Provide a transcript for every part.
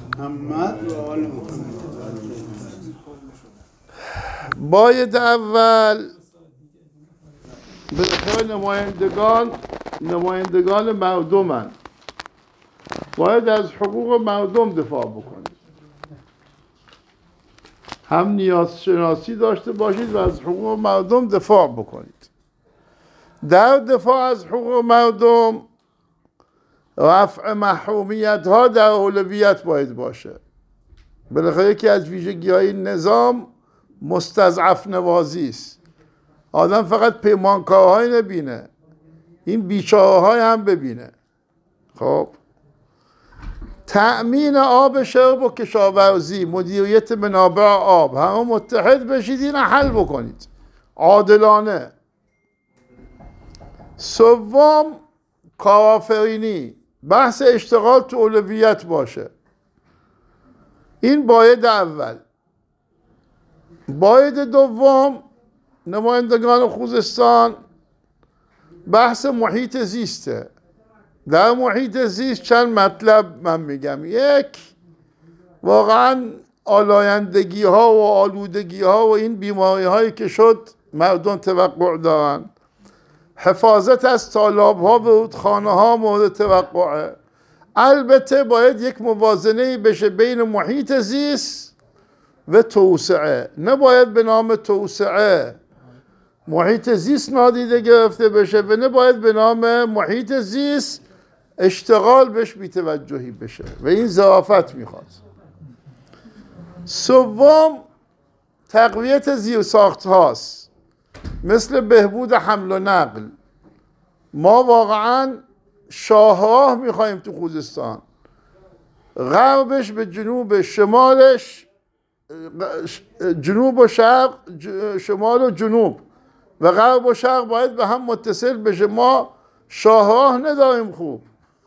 محمد و آل محمد. باید اول به نمایندگان مردمن، باید از حقوق مردم دفاع بکنید. هم نیاز شناسی داشته باشید و از حقوق مردم دفاع بکنید. در دفاع از حقوق مردم رفع محرومیت ها در اولویت باید باشه. بالاخره یکی از ویژگی‌های نظام مستضعف نوازی است. آدم فقط پیمانکارهای نبینه، این بیچاره‌های هم ببینه. خب تأمین آب شرب و کشاورزی، مدیریت منابع آب، همه متحد بشید این حل بکنید عادلانه. سوم کارآفرینی، بحث اشتغال تو اولویت باشه. این باید اول. باید دوم نمایندگان خوزستان بحث محیط زیسته. در محیط زیست چند مطلب من میگم. یک، واقعا آلایندگی ها و آلودگی ها و این بیماری هایی که شد مردم توقع دارن. حفاظت از تالاب ها و رودخانه ها مورد توقعه. البته باید یک موازنه بشه بین محیط زیست و توسعه. نباید به نام توسعه محیط زیست نادیده گرفته بشه و نباید به نام محیط زیست اشتغال بهش بی‌توجهی بشه و این ظرافت میخواد. سوم تقویت زیرساخت هاست، مثل بهبود حمل و نقل. ما واقعا شاهراه میخوایم تو خوزستان، غربش به جنوب، شمالش جنوب و شرق، شمال و جنوب و غرب و شرق باید به هم متصل بشه. ما شاهراه نداریم خوب،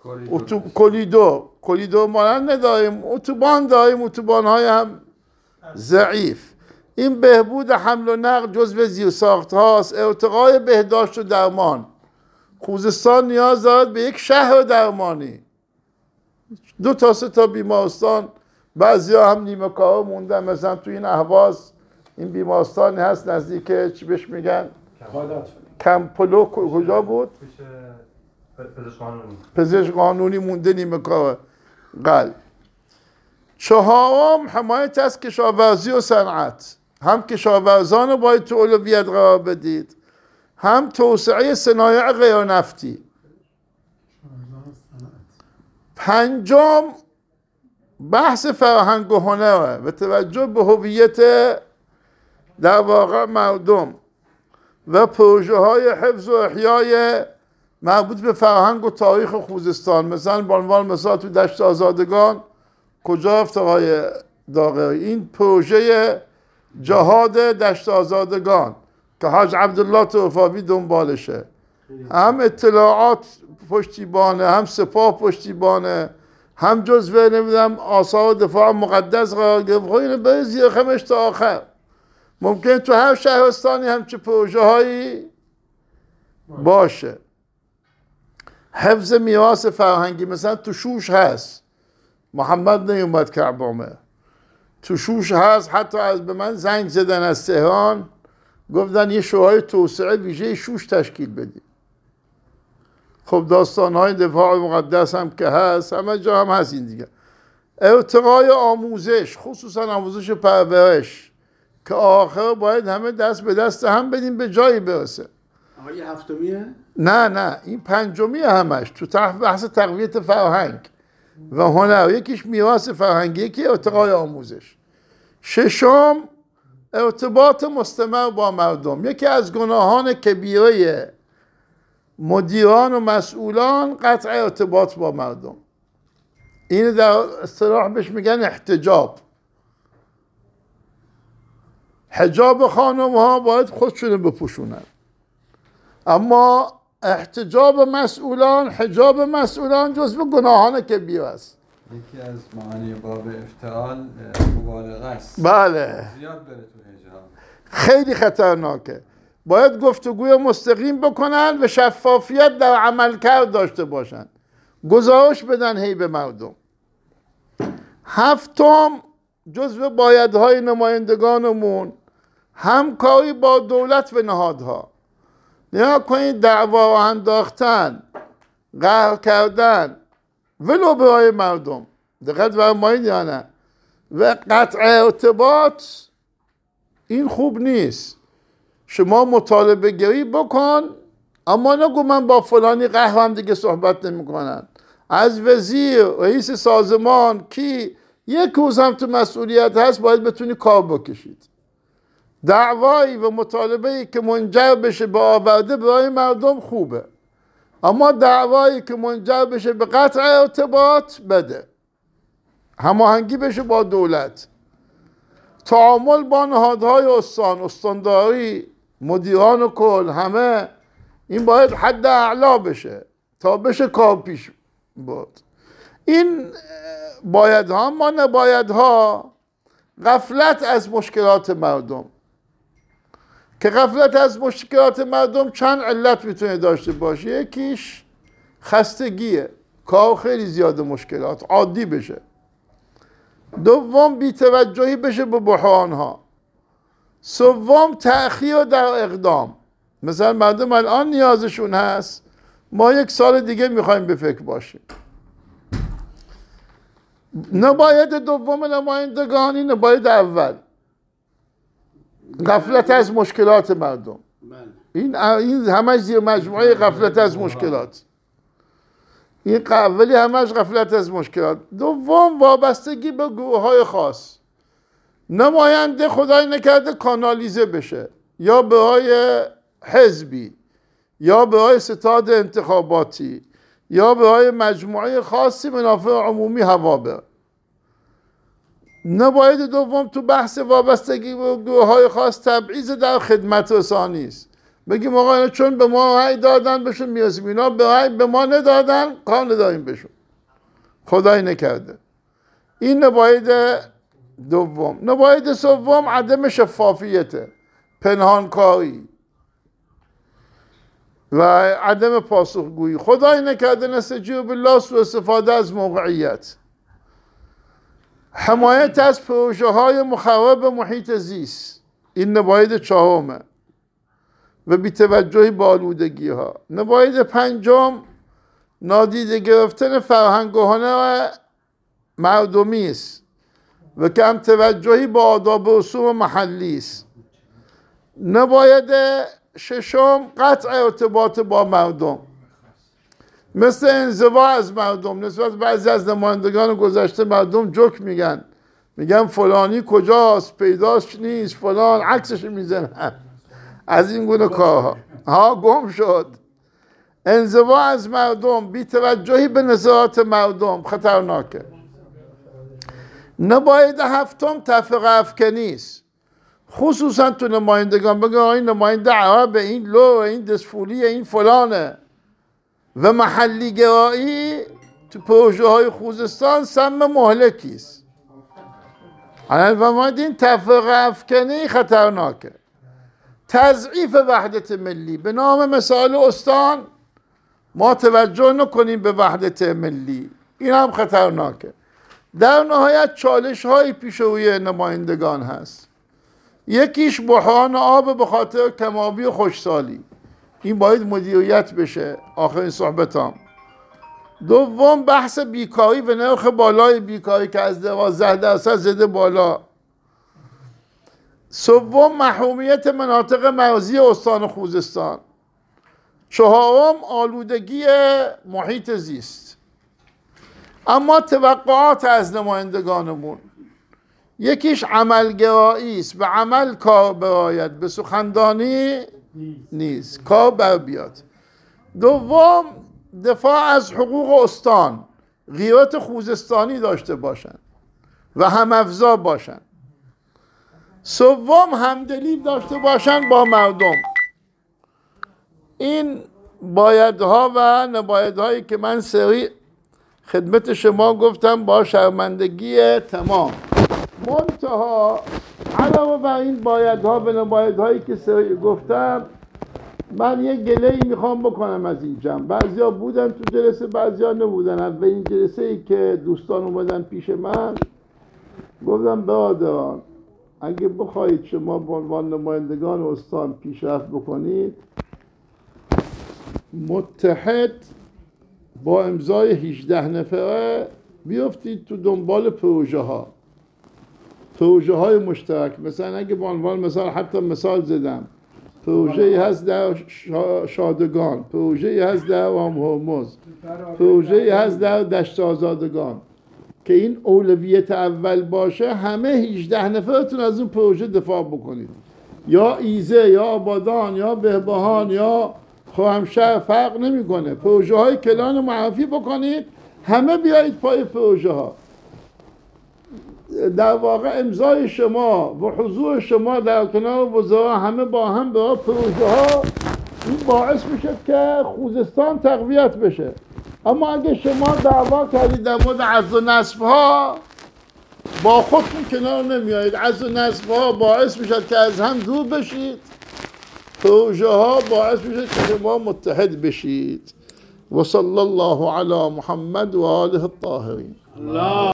کلیدور مانند نداریم، اتوبان داریم، اتوبان های هم ضعیف. این بهبود حمل و نقل جزو زیرساخت هاست. ارتقای بهداشت و درمان، خوزستان نیاز دارد به یک شهر درمانی. 2 تا 3 تا بیمارستان، بعضی ها هم نیمه کار موندن. مثلا تو این اهواز این بیمارستانی هست نزدیک چی بهش میگن؟ کمپلو کجا بود؟ پزشک قانونی مونده نیمه کار قلب. چهارم حمایت از کشاورزی و صنعت. هم کشاورزان رو باید تو اولویت قرار بدید، هم توسعه صنایع غیر نفتی. پنجم بحث فرهنگ و هنره و توجه به هویت در واقع مردم و پروژه های حفظ و احیای مربوط به فرهنگ و تاریخ خوزستان. مثلا به عنوان مثال تو دشت آزادگان کجا رفت آقای داغری؟ این پروژه جهاد دشت آزادگان که حاج عبدالله توفاوی دنبالشه، هم اطلاعات پشتیبانه، هم سپاه پشتیبانه، هم جزو نمیدونم آثار دفاع مقدس قرار گرفت. اینو بره زیر خمش تا آخر. ممکن تو هر شهرستانی همچه پروژه هایی باشه. حفظ میراث فرهنگی، مثلا تو شوش هست، محمد نیومد کعب عمر، تو شوش هست. حتی از به من زنگ زدن از تهران، گفتن یه شورای توسعه ویژه شوش تشکیل بدید. خب داستان‌های دفاع مقدس هم که هست، همه جا هم هست این دیگه. ارتقای آموزش، خصوصا آموزش پرورش، که آخر باید همه دست به دست هم بدیم به جایی برسه. آقا یه هفتمیه؟ نه این پنجمیه همش تو بحث تقویت فرهنگ و هنر. یکیش میراث فرهنگی، یکی ارتقای آموزش. ششم ارتباط مستمر با مردم. یکی از گناهان کبیره مدیران و مسئولان قطع ارتباط با مردم. این در اصطلاح بهش میگن احتجاب. حجاب خانم ها باید خودشونو بپوشونن، اما حجاب مسئولان جزو گناهان کبیره است. یکی از معانی باب افتعال مبالغه است. بله، زیاد بره تو حجاب، خیلی خطرناکه. باید گفتگوی مستقیم بکنن و شفافیت در عملکرد داشته باشن، گزارش بدن هی به مردم. هفتم جزو بایدهای نمایندگانمون همکاری با دولت و نهادها. نیا کنید دعوا انداختن، قهر کردن ولو برای مردم، دقت فرمایید یا نه، و قطع ارتباط، این خوب نیست. شما مطالبه گری بکن، اما نگو من با فلانی قهرم دیگه صحبت نمی کنن. از وزیر، رئیس سازمان کی یک روز هم تو مسئولیت هست باید بتونی کار بکشید. دعوایی و مطالبه‌ای که منجر بشه به آورده برای مردم خوبه، اما دعوایی که منجر بشه به قطع ارتباط بده. هماهنگی بشه با دولت، تعامل با نهادهای استانداری، مدیران کل، همه این باید حد اعلا بشه تا بشه کار پیش برد. این بایدها. ما نبایدها غفلت از مشکلات مردم، که غفلت از مشکلات مردم چند علت میتونه داشته باشه. یکیش خستگیه، کار خیلی زیاده، مشکلات عادی بشه. دوم بی‌توجهی بشه به بحرانها. سوم تأخیر در اقدام. مثلا مردم الان نیازشون هست، ما یک سال دیگه میخوایم به فکر باشیم. نباید دوم نمایندگان، این نباید اول. غفلت از مشکلات مردم، این همش زیر مجموعه غفلت از مشکلات. این اولی همش غفلت از مشکلات. دوم وابستگی به گروه‌های خاص. نماینده خدای نکرده کانالیزه بشه، یا برای حزبی، یا برای ستاد انتخاباتی، یا برای مجموعه خاصی منافع عمومی هوا بره. نباید دوم تو بحث وابستگی به گروه‌های خاص تبعیض در خدمت رسانی است. بگیم آقا اینا چون به ما رأی دادن بهشون میرسیم، اینا به ما ندادن کار نداریم بهشون. خدای نکرده. این نباید دوم. نباید سوم عدم شفافیته، پنهانکاری و عدم پاسخگویی. خدای نکرده نستجیب بالله سوء استفاده از موقعیت. حمایت از پروژه های مخرب محیط زیست، این نباید چهارمه، و بی‌توجهی به آلودگی ها. نباید پنجم نادیده گرفتن فرهنگ و هنر مردمی است و کم توجهی به آداب و رسوم محلی است. نباید ششم قطع ارتباط با مردم، مثل انزوا از مردم. نسبت بعضی از نمایندگان گذشته مردم جوک میگن فلانی کجاست، پیداش نیست، فلان عکسش میزنن، از این گونه کارها گم شد. انزوا از مردم، بی‌توجهی به نظرات مردم خطرناکه. نباید هفتم تفرقه افکنی است، خصوصا تو نمایندگان. بگه این نماینده عرب، این لو، این دسفولی، این فلانه. و محلی گرایی تو پروژه های خوزستان سم مهلکی است. این تفرقه افکنی خطرناکه. تضعیف وحدت ملی به نام مثال استان، ما توجه نکنیم به وحدت ملی، این هم خطرناکه. در نهایت چالش های پیش روی نمایندگان هست. یکیش بحران آب به خاطر کم‌آبی و خشکسالی، این باید مدیریت بشه. آخرین صحبتام. دوم بحث بیکاری و نرخ بالای بیکاری که از 12% زده بالا. سوم محرومیت مناطق مرزی استان خوزستان. چهارم آلودگی محیط زیست. اما توقعات از نمایندگانمون، یکیش عملگرایی است، به عمل کار برآید، به سخنرانی نیست، کار بر بیاد. دوم دفاع از حقوق استان، غیرت خوزستانی داشته باشن و هم‌افزا باشن. سوم همدلی داشته باشن با مردم. این بایدها و نبایدهایی که من سریع خدمت شما گفتم با شرمندگی تمام. منتها علاوه بر این بایدها و نبایدهایی که سریع گفتم، من یه گله‌ای میخوام بکنم از این جمع. بعضیا بودن تو جلسه، بعضیا نبودن. اولین جلسه ای که دوستان اومدن پیش من گفتم برادران اگه بخواهید شما به عنوان نمایندگان استان پیشرفت بکنید، متحد با امضای 18 نفره بیافتید تو دنبال پروژه های مشترک. مثلا اگه به عنوان مثال زدم، پروژه‌ای هست در شادگان، پروژه‌ای هست در رام هرمز، پروژه‌ای هست در دشت آزادگان، که این اولویت اول باشه، همه 18 نفرتون از اون پروژه دفاع بکنید. یا ایزه یا آبادان یا بهبهان یا خرمشهر فرق نمیکنه، پروژه های کلان معرفی بکنید، همه بیایید پای پروژه ها. در واقع امضای شما و حضور شما در کنار وزرا همه با هم برای پروژه ها، این باعث میشه که خوزستان تقویت بشه. اما اگه شما دعوا کردید در مورد عزل و نصب ها، با خودتون کنار نمیایید، عزل و نصب ها باعث میشه که از هم دور بشید، پروژه ها باعث میشه که شما متحد بشید. و صلی الله علی محمد و آله الطاهرین.